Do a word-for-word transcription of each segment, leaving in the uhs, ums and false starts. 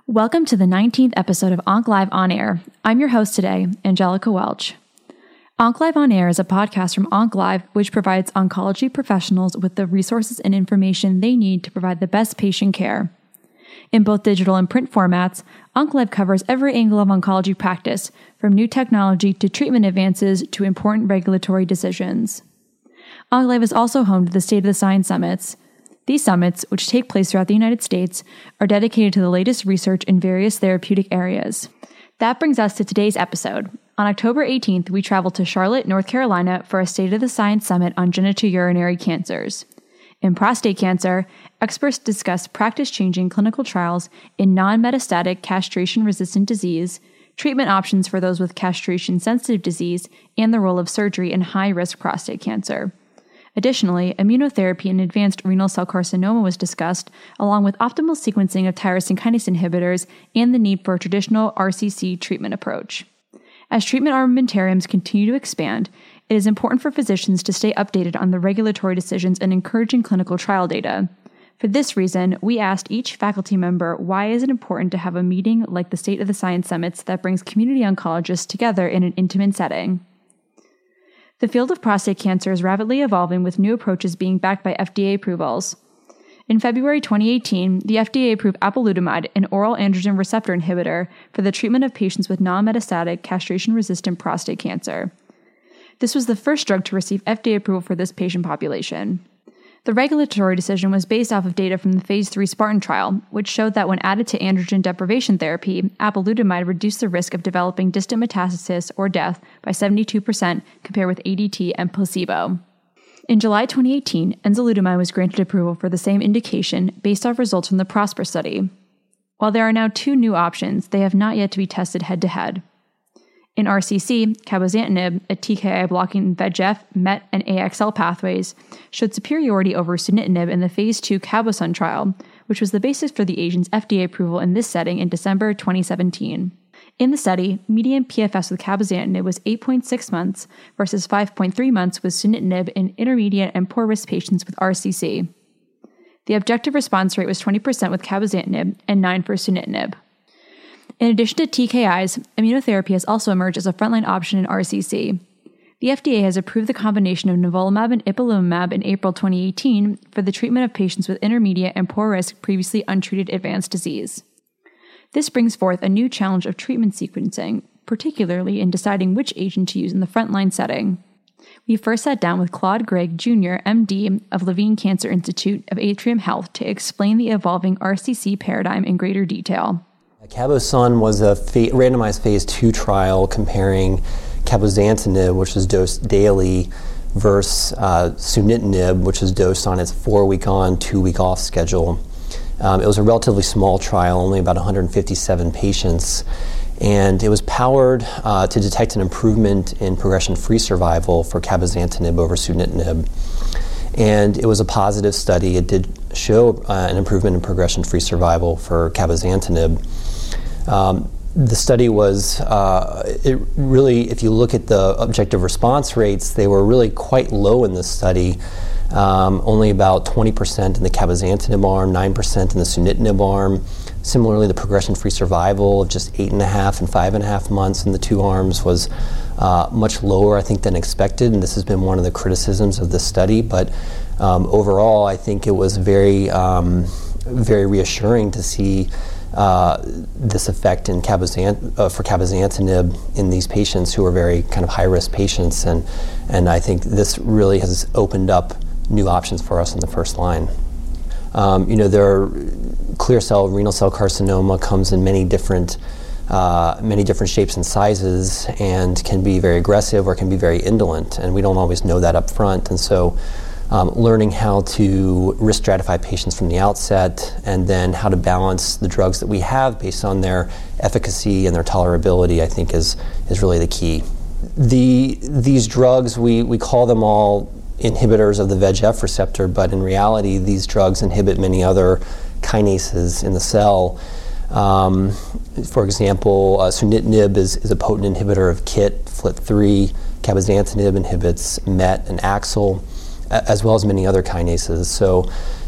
Welcome to the nineteenth episode of Onc Live On Air. I'm your host today, Angelica Welch. Onc Live On Air is a podcast from Onc Live, which provides oncology professionals with the resources and information they need to provide the best patient care. In both digital and print formats, Onc Live covers every angle of oncology practice, from new technology to treatment advances to important regulatory decisions. Onc Live is also home to the State of the Science Summits. These summits, which take place throughout the United States, are dedicated to the latest research in various therapeutic areas. That brings us to today's episode. On October eighteenth, we traveled to Charlotte, North Carolina for a State of the Science Summit on genitourinary cancers. In prostate cancer, experts discussed practice-changing clinical trials in non-metastatic castration-resistant disease, treatment options for those with castration-sensitive disease, and the role of surgery in high-risk prostate cancer. Additionally, immunotherapy in advanced renal cell carcinoma was discussed, along with optimal sequencing of tyrosine kinase inhibitors and the need for a traditional R C C treatment approach. As treatment armamentariums continue to expand, it is important for physicians to stay updated on the regulatory decisions and encouraging clinical trial data. For this reason, we asked each faculty member why is it important to have a meeting like the State of the Science Summits that brings community oncologists together in an intimate setting. The field of prostate cancer is rapidly evolving, with new approaches being backed by F D A approvals. In February twenty eighteen, the F D A approved apalutamide, an oral androgen receptor inhibitor, for the treatment of patients with non-metastatic castration-resistant prostate cancer. This was the first drug to receive F D A approval for this patient population. The regulatory decision was based off of data from the phase three Spartan trial, which showed that when added to androgen deprivation therapy, apalutamide reduced the risk of developing distant metastasis or death by seventy-two percent compared with A D T and placebo. In July twenty eighteen, enzalutamide was granted approval for the same indication based off results from the PROSPER study. While there are now two new options, they have not yet to be tested head-to-head. In R C C, cabozantinib, a T K I blocking V E G F, M E T, and A X L pathways, showed superiority over sunitinib in the phase two CABOSUN trial, which was the basis for the agent's F D A approval in this setting in December twenty seventeen. In the study, median P F S with cabozantinib was eight point six months versus five point three months with sunitinib in intermediate and poor-risk patients with R C C. The objective response rate was twenty percent with cabozantinib and nine percent for sunitinib. In addition to T K Is, immunotherapy has also emerged as a frontline option in R C C. The F D A has approved the combination of nivolumab and ipilimumab in April twenty eighteen for the treatment of patients with intermediate and poor-risk previously untreated advanced disease. This brings forth a new challenge of treatment sequencing, particularly in deciding which agent to use in the frontline setting. We first sat down with Claude Gregg, Junior, M D of Levine Cancer Institute of Atrium Health to explain the evolving R C C paradigm in greater detail. CABOSUN was a fa- randomized phase two trial comparing cabozantinib, which was dosed daily, versus uh, sunitinib, which was dosed on its four-week on, two-week off schedule. Um, it was a relatively small trial, only about one hundred fifty-seven patients, and it was powered uh, to detect an improvement in progression-free survival for cabozantinib over sunitinib. And it was a positive study. It did show uh, an improvement in progression-free survival for cabozantinib. Um, the study was, uh, it really, if you look at the objective response rates, they were really quite low in this study. Um, only about twenty percent in the cabozantinib arm, nine percent in the sunitinib arm. Similarly, the progression-free survival of just eight and a half and five and a half months in the two arms was uh, much lower, I think, than expected, and this has been one of the criticisms of this study. But um, overall, I think it was very, um, very reassuring to see uh, this effect in cabozant- uh, for cabozantinib in these patients who are very kind of high-risk patients, and and I think this really has opened up new options for us in the first line. Um, you know, there are clear cell renal cell carcinoma comes in many different uh, many different shapes and sizes, and can be very aggressive or can be very indolent, and we don't always know that up front. And so um, learning how to risk stratify patients from the outset, and then how to balance the drugs that we have based on their efficacy and their tolerability, I think is is really the key. The these drugs, we, we call them all inhibitors of the V E G F receptor, but in reality, these drugs inhibit many other kinases in the cell. Um, for example, uh, sunitinib is, is a potent inhibitor of K I T, F L T three. Cabozantinib inhibits M E T and A X L, as well as many other kinases. So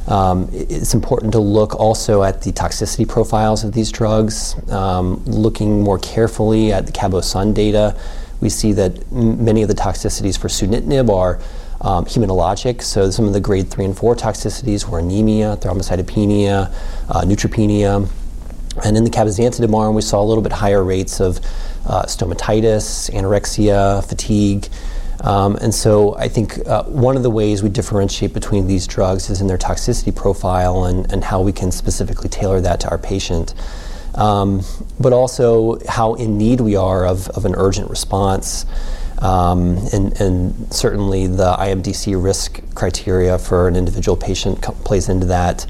Um, it's important to look also at the toxicity profiles of these drugs. Um, looking more carefully at the CABOSUN data, we see that m- many of the toxicities for sunitinib are um, hematologic. So some of the grade three and four toxicities were anemia, thrombocytopenia, uh, neutropenia. And in the cabozantinib arm, we saw a little bit higher rates of uh, stomatitis, anorexia, fatigue. Um, and so I think uh, one of the ways we differentiate between these drugs is in their toxicity profile and, and how we can specifically tailor that to our patient. Um, but also how in need we are of, of an urgent response. Um, and, and certainly the I M D C risk criteria for an individual patient co- plays into that.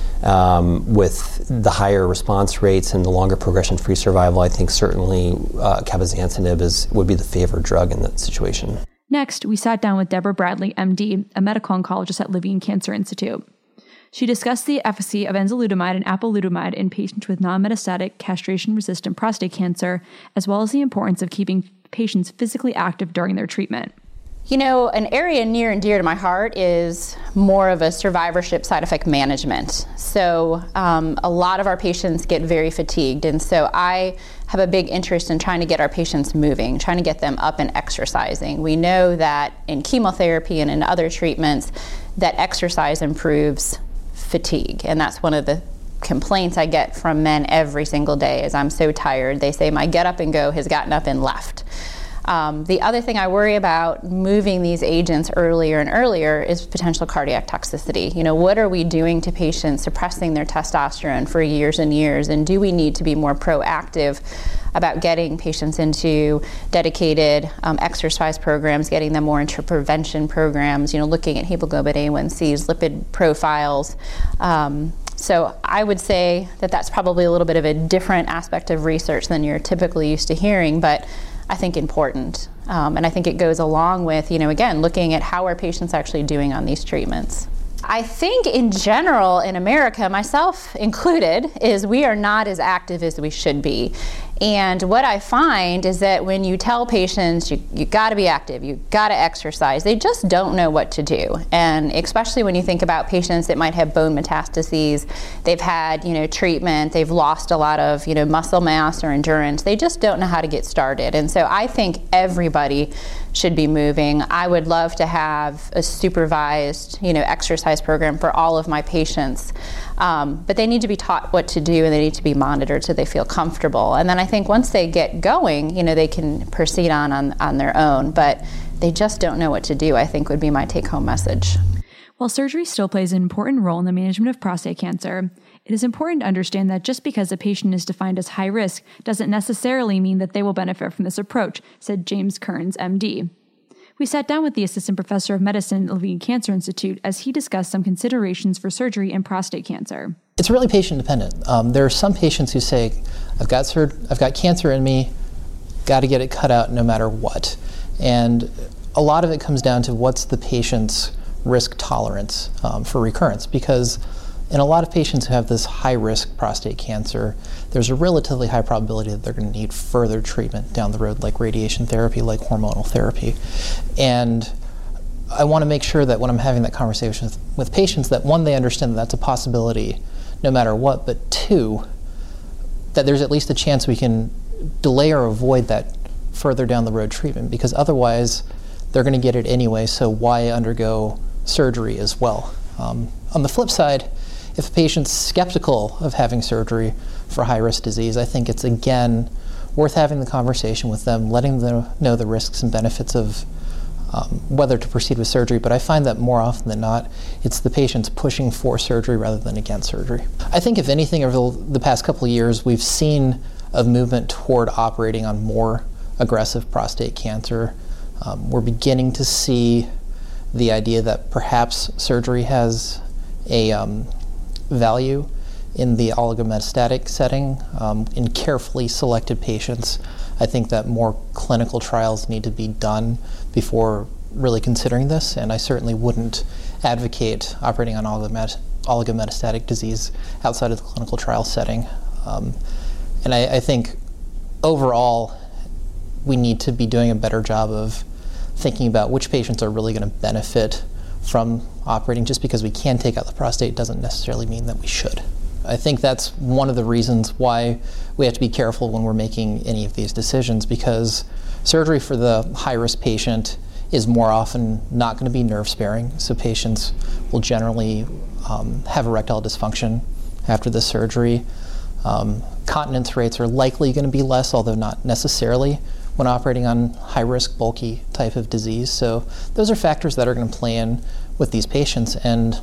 Um, with the higher response rates and the longer progression-free survival, I think certainly uh, cabozantinib is, would be the favored drug in that situation. Next, we sat down with Deborah Bradley, M D, a medical oncologist at Levine Cancer Institute. She discussed the efficacy of enzalutamide and apalutamide in patients with non-metastatic castration-resistant prostate cancer, as well as the importance of keeping patients physically active during their treatment. You know, an area near and dear to my heart is more of a survivorship side effect management. So um, a lot of our patients get very fatigued, and so I have a big interest in trying to get our patients moving, trying to get them up and exercising. We know that in chemotherapy and in other treatments that exercise improves fatigue, and that's one of the complaints I get from men every single day is I'm so tired. They say my get up and go has gotten up and left. Um, the other thing I worry about moving these agents earlier and earlier is potential cardiac toxicity. You know, what are we doing to patients suppressing their testosterone for years and years, and do we need to be more proactive about getting patients into dedicated um, exercise programs, getting them more into prevention programs, you know, looking at hemoglobin A one C's, lipid profiles. Um, So I would say that that's probably a little bit of a different aspect of research than you're typically used to hearing, but I think important. Um, and I think it goes along with, you know, again, looking at how are patients actually doing on these treatments. I think in general in America, myself included, is we are not as active as we should be. And what I find is that when you tell patients you, you gotta be active, you gotta exercise, they just don't know what to do. And especially when you think about patients that might have bone metastases, they've had, you know, treatment, they've lost a lot of, you know, muscle mass or endurance, they just don't know how to get started. And so I think everybody should be moving. I would love to have a supervised, you know, exercise program for all of my patients. Um, but they need to be taught what to do and they need to be monitored so they feel comfortable. And then I think once they get going, you know, they can proceed on, on on their own, but they just don't know what to do, I think would be my take-home message. While surgery still plays an important role in the management of prostate cancer, it is important to understand that just because a patient is defined as high risk doesn't necessarily mean that they will benefit from this approach, said James Kearns, M D. We sat down with the Assistant Professor of Medicine at Levine Cancer Institute as he discussed some considerations for surgery in prostate cancer. It's really patient dependent. Um, there are some patients who say, I've got sur- I've got cancer in me, got to get it cut out no matter what. And a lot of it comes down to what's the patient's risk tolerance um, for recurrence, because in a lot of patients who have this high-risk prostate cancer, there's a relatively high probability that they're going to need further treatment down the road, like radiation therapy, like hormonal therapy. And I want to make sure that when I'm having that conversation with, with patients, that one, they understand that that's a possibility no matter what, but two, that there's at least a chance we can delay or avoid that further down the road treatment, because otherwise they're going to get it anyway, so why undergo surgery as well? Um, on the flip side, if a patient's skeptical of having surgery for high-risk disease, I think it's, again, worth having the conversation with them, letting them know the risks and benefits of um, whether to proceed with surgery. But I find that more often than not, it's the patients pushing for surgery rather than against surgery. I think, if anything, over the past couple of years, we've seen a movement toward operating on more aggressive prostate cancer. Um, we're beginning to see the idea that perhaps surgery has a um, value in the oligometastatic setting um, in carefully selected patients. I think that more clinical trials need to be done before really considering this, and I certainly wouldn't advocate operating on oligomet- oligometastatic disease outside of the clinical trial setting. Um, and I, I think overall we need to be doing a better job of thinking about which patients are really going to benefit from operating. Just because we can take out the prostate doesn't necessarily mean that we should. I think that's one of the reasons why we have to be careful when we're making any of these decisions, because surgery for the high-risk patient is more often not going to be nerve sparing. So patients will generally um, have erectile dysfunction after the surgery. Um, continence rates are likely going to be less, although not necessarily, when operating on high-risk, bulky type of disease. So those are factors that are going to play in with these patients. And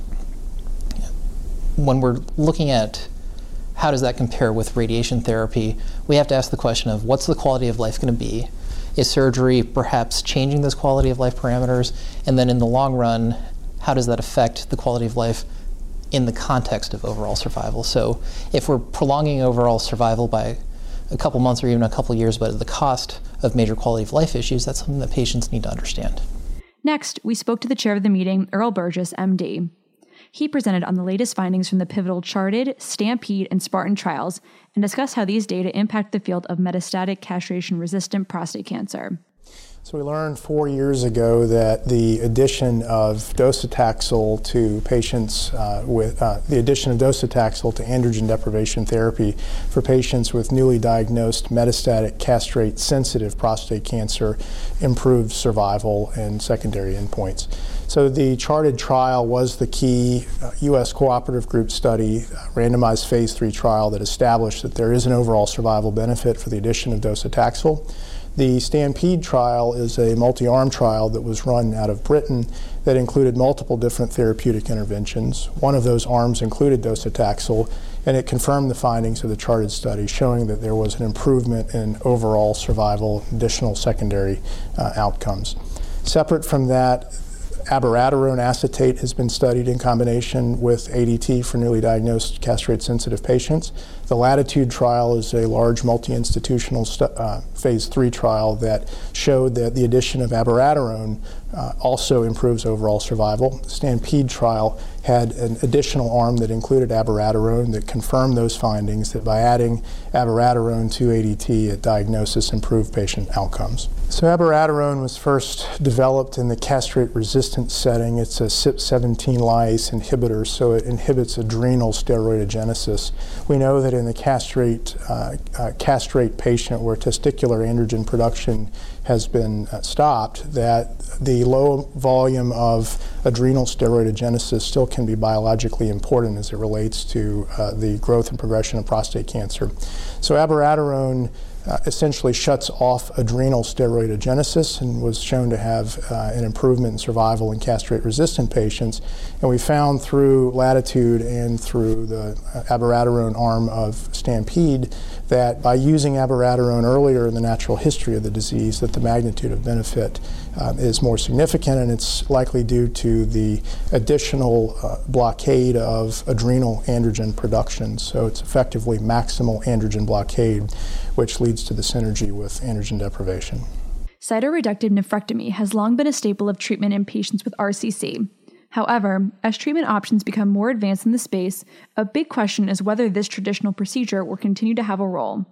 when we're looking at how does that compare with radiation therapy, we have to ask the question of what's the quality of life going to be? Is surgery perhaps changing those quality of life parameters? And then in the long run, how does that affect the quality of life in the context of overall survival? So if we're prolonging overall survival by a couple months or even a couple years, but at the cost of major quality of life issues, that's something that patients need to understand. Next, we spoke to the chair of the meeting, Earl Burgess, M D. He presented on the latest findings from the pivotal CHAARTED, STAMPEDE, and SPARTAN trials and discussed how these data impact the field of metastatic castration-resistant prostate cancer. So we learned four years ago that the addition of docetaxel to patients uh, with uh, the addition of docetaxel to androgen deprivation therapy for patients with newly diagnosed metastatic castrate-sensitive prostate cancer improved survival and secondary endpoints. So the CHAARTED trial was the key uh, U S cooperative group study, uh, randomized phase three trial that established that there is an overall survival benefit for the addition of docetaxel. The STAMPEDE trial is a multi-arm trial that was run out of Britain that included multiple different therapeutic interventions. One of those arms included docetaxel, and it confirmed the findings of the CHAARTED study, showing that there was an improvement in overall survival, additional secondary uh, outcomes. Separate from that, abiraterone acetate has been studied in combination with A D T for newly diagnosed castrate-sensitive patients. The LATITUDE trial is a large multi-institutional stu- uh, phase three trial that showed that the addition of abiraterone uh, also improves overall survival. The STAMPEDE trial had an additional arm that included abiraterone that confirmed those findings, that by adding abiraterone to A D T at diagnosis improved patient outcomes. So abiraterone was first developed in the castrate-resistant setting. It's a C Y P seventeen lyase inhibitor, so it inhibits adrenal steroidogenesis. We know that in the castrate, uh, uh, castrate patient where testicular androgen production has been uh, stopped, that the low volume of adrenal steroidogenesis still can be biologically important as it relates to uh, the growth and progression of prostate cancer. So abiraterone Uh, essentially shuts off adrenal steroidogenesis and was shown to have uh, an improvement in survival in castrate-resistant patients. And we found through LATITUDE and through the uh, abiraterone arm of STAMPEDE that by using abiraterone earlier in the natural history of the disease, that the magnitude of benefit uh, is more significant, and it's likely due to the additional uh, blockade of adrenal androgen production. So it's effectively maximal androgen blockade, which leads to the synergy with androgen deprivation. Cytoreductive nephrectomy has long been a staple of treatment in patients with R C C. However, as treatment options become more advanced in the space, a big question is whether this traditional procedure will continue to have a role.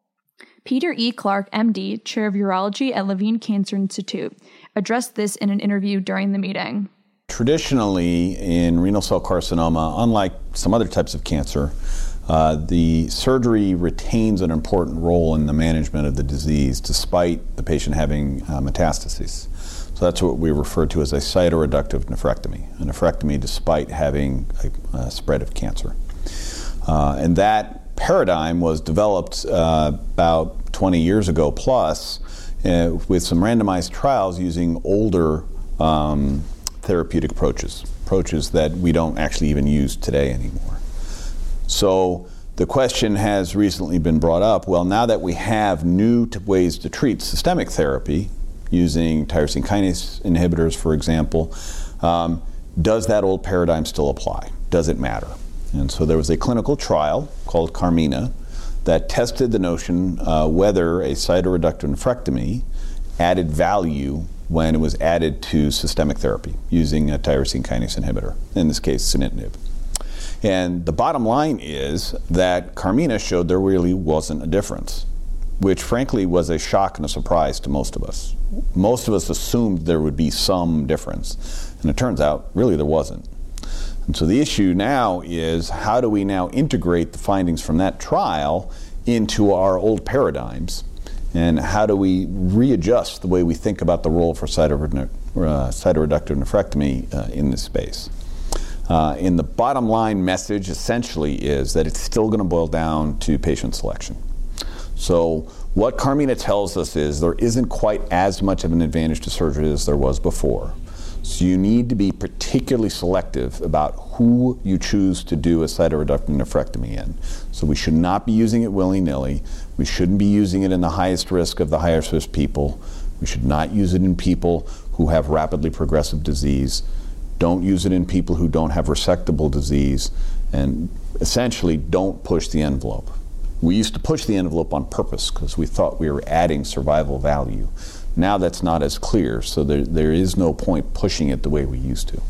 Peter E. Clark, M D, Chair of Urology at Levine Cancer Institute, addressed this in an interview during the meeting. Traditionally, in renal cell carcinoma, unlike some other types of cancer, Uh, the surgery retains an important role in the management of the disease despite the patient having uh, metastases. So that's what we refer to as a cytoreductive nephrectomy, a nephrectomy despite having a, a spread of cancer. Uh, and that paradigm was developed uh, about twenty years ago plus uh, with some randomized trials using older um, therapeutic approaches, approaches that we don't actually even use today anymore. So the question has recently been brought up, well, now that we have new t- ways to treat systemic therapy, using tyrosine kinase inhibitors, for example, um, does that old paradigm still apply? Does it matter? And so there was a clinical trial called CARMINA that tested the notion uh, whether a cytoreductive nephrectomy added value when it was added to systemic therapy using a tyrosine kinase inhibitor, in this case, sunitinib. And the bottom line is that CARMINA showed there really wasn't a difference, which frankly was a shock and a surprise to most of us. Most of us assumed there would be some difference. And it turns out, really, there wasn't. And so the issue now is, how do we now integrate the findings from that trial into our old paradigms? And how do we readjust the way we think about the role for cytoreductive, uh, cytoreductive nephrectomy uh, in this space? Uh, and the bottom line message essentially is that it's still going to boil down to patient selection. So what Carmina tells us is there isn't quite as much of an advantage to surgery as there was before. So you need to be particularly selective about who you choose to do a cytoreductive nephrectomy in. So we should not be using it willy-nilly. We shouldn't be using it in the highest risk of the highest risk people. We should not use it in people who have rapidly progressive disease. Don't use it in people who don't have resectable disease. And essentially, don't push the envelope. We used to push the envelope on purpose because we thought we were adding survival value. Now that's not as clear, so there, there is no point pushing it the way we used to.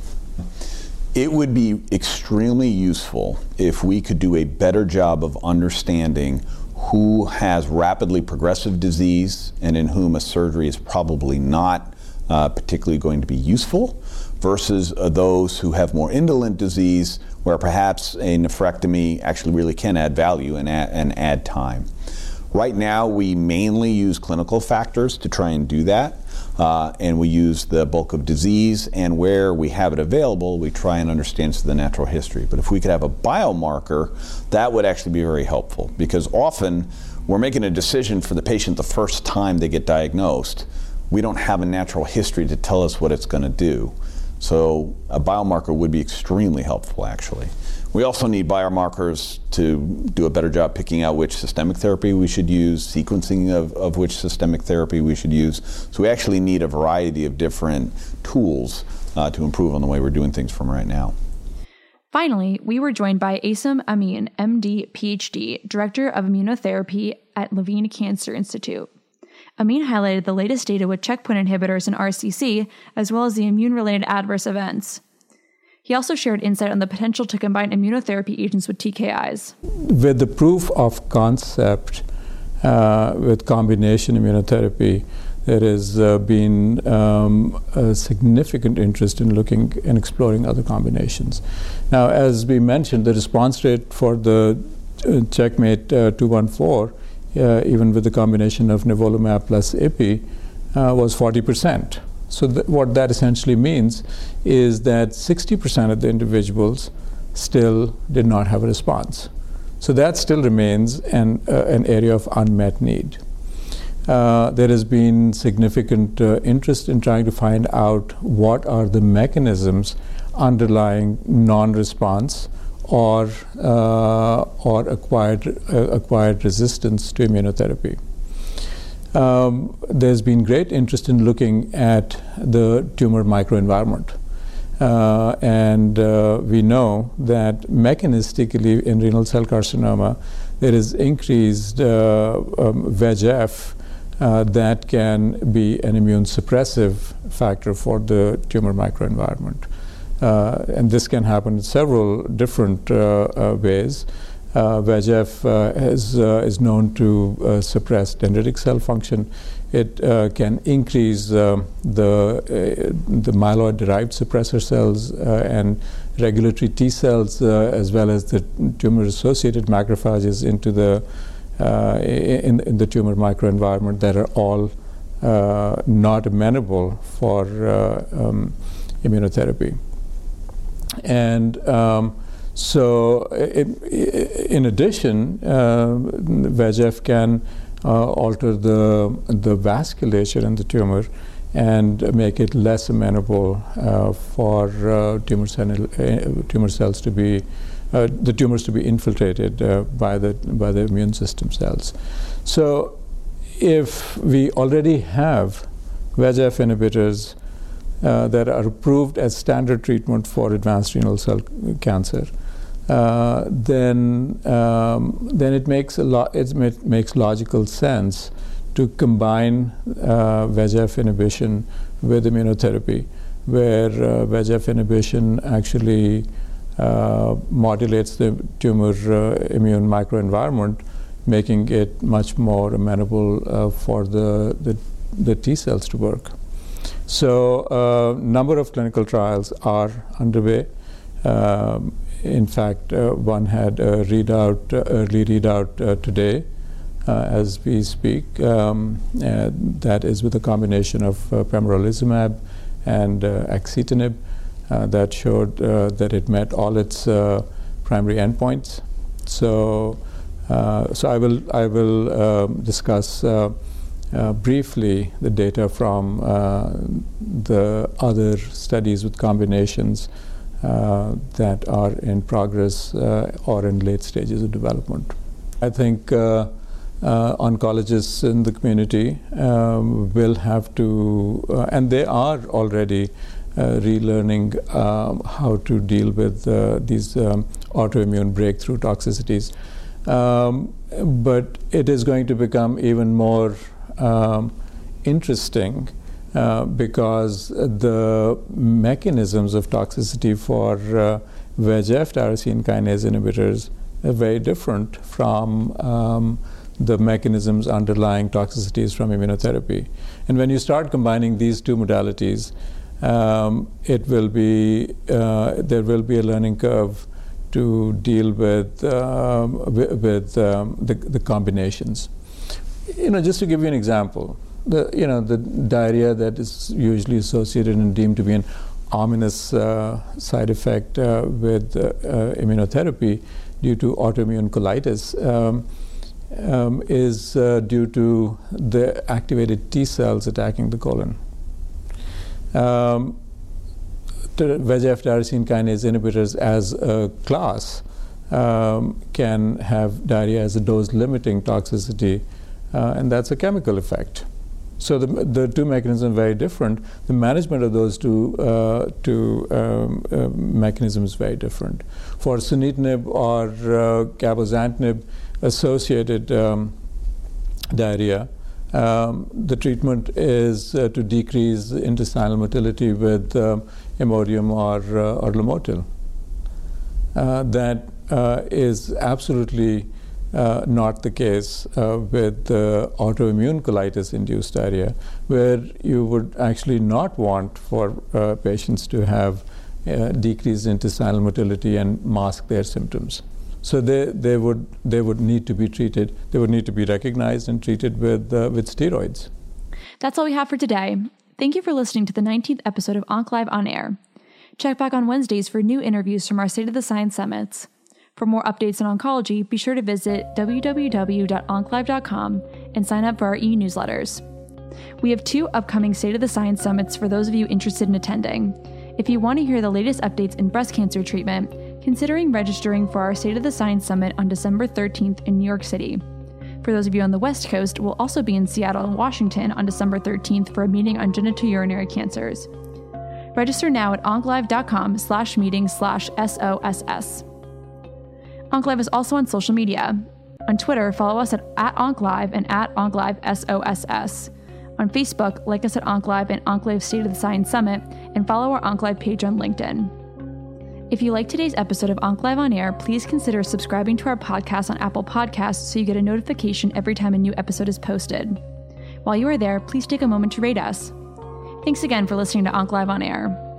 It would be extremely useful if we could do a better job of understanding who has rapidly progressive disease and in whom a surgery is probably not uh, particularly going to be useful, versus uh, those who have more indolent disease where perhaps a nephrectomy actually really can add value and add, and add time. Right now, we mainly use clinical factors to try and do that, uh, and we use the bulk of disease, and where we have it available, we try and understand the natural history. But if we could have a biomarker, that would actually be very helpful, because often we're making a decision for the patient the first time they get diagnosed. We don't have a natural history to tell us what it's going to do. So a biomarker would be extremely helpful, actually. We also need biomarkers to do a better job picking out which systemic therapy we should use, sequencing of, of which systemic therapy we should use. So we actually need a variety of different tools uh, to improve on the way we're doing things from right now. Finally, we were joined by Asim Amin, M D, P H D, Director of Immunotherapy at Levine Cancer Institute. Amin highlighted the latest data with checkpoint inhibitors in R C C, as well as the immune-related adverse events. He also shared insight on the potential to combine immunotherapy agents with T K Is. With the proof of concept uh, with combination immunotherapy, there has uh, been um, a significant interest in looking and exploring other combinations. Now, as we mentioned, the response rate for the uh, Checkmate uh, two one four, uh, even with the combination of nivolumab plus ipi, uh, was forty percent. So th- what that essentially means is that sixty percent of the individuals still did not have a response. So that still remains an, uh, an area of unmet need. Uh, there has been significant uh, interest in trying to find out what are the mechanisms underlying non-response or uh, or acquired uh, acquired resistance to immunotherapy. Um, there's been great interest in looking at the tumor microenvironment. Uh, and uh, we know that mechanistically in renal cell carcinoma, there is increased uh, um, V E G F uh, that can be an immune suppressive factor for the tumor microenvironment. Uh, and this can happen in several different uh, uh, ways. Uh, V E G F uh, is, uh, is known to uh, suppress dendritic cell function. It uh, can increase uh, the, uh, the myeloid-derived suppressor cells uh, and regulatory T cells, uh, as well as the tumor-associated macrophages into the, uh, in, in the tumor microenvironment that are all uh, not amenable for uh, um, immunotherapy. And um, So, it, in addition, uh, V E G F can uh, alter the the vasculature in the tumor and make it less amenable uh, for uh, tumor, cell, uh, tumor cells to be uh, the tumors to be infiltrated uh, by the by the immune system cells. So, if we already have V E G F inhibitors uh, that are approved as standard treatment for advanced renal cell cancer, Uh, then, um, then it makes a lot. It makes logical sense to combine uh, V E G F inhibition with immunotherapy, where uh, V E G F inhibition actually uh, modulates the tumor uh, immune microenvironment, making it much more amenable uh, for the, the the T cells to work. So a uh, number of clinical trials are underway. Um, in fact, uh, one had a readout, uh, early readout uh, today uh, as we speak. Um, uh, that is with a combination of uh, pembrolizumab and uh, axitinib uh, that showed uh, that it met all its uh, primary endpoints. So, uh, so I will I will um, discuss uh, uh, briefly the data from uh, the other studies with combinations uh, that are in progress uh, or in late stages of development. I think uh, uh, oncologists in the community um, will have to, uh, and they are already uh, relearning um, how to deal with uh, these um, autoimmune breakthrough toxicities. Um, but it is going to become even more um, interesting uh, because the mechanisms of toxicity for uh, V E G F tyrosine kinase inhibitors are very different from um, the mechanisms underlying toxicities from immunotherapy. And when you start combining these two modalities, um, it will be uh, there will be a learning curve to deal with um, with, with um, the, the combinations. You know, just to give you an example, the you know the diarrhea that is usually associated and deemed to be an ominous uh, side effect uh, with uh, uh, immunotherapy due to autoimmune colitis um, um, is uh, due to the activated T cells attacking the colon. Um, V E G F tyrosine kinase inhibitors as a class um, can have diarrhea as a dose-limiting toxicity, uh, and that's a chemical effect. So the, the two mechanisms are very different. The management of those two, uh, two um, uh, mechanisms is very different. For sunitinib or uh, cabozantinib associated um, diarrhea, Um, the treatment is uh, to decrease intestinal motility with um, Imodium or, uh, or Lamotrigine. Uh, that uh, is absolutely uh, not the case uh, with uh, autoimmune colitis-induced diarrhea, where you would actually not want for uh, patients to have uh, decreased intestinal motility and mask their symptoms. So they, they would they would need to be treated. They would need to be recognized and treated with uh, with steroids. That's all we have for today. Thank you for listening to the nineteenth episode of OncLive On Air. Check back on Wednesdays for new interviews from our State of the Science Summits. For more updates on oncology, be sure to visit w w w dot onclive dot com and sign up for our e-newsletters. We have two upcoming State of the Science Summits for those of you interested in attending. If you want to hear the latest updates in breast cancer treatment, considering registering for our State of the Science Summit on December thirteenth in New York City. For those of you on the West Coast, we'll also be in Seattle and Washington on December thirteenth for a meeting on genitourinary cancers. Register now at onclive dot com slash meeting slash S O S S. OncLive is also on social media. On Twitter, follow us at, at OncLive and at OncLive S O S S. On Facebook, like us at OncLive and OncLive State of the Science Summit, and follow our OncLive page on LinkedIn. If you like today's episode of OncLive On Air, please consider subscribing to our podcast on Apple Podcasts so you get a notification every time a new episode is posted. While you are there, please take a moment to rate us. Thanks again for listening to OncLive On Air.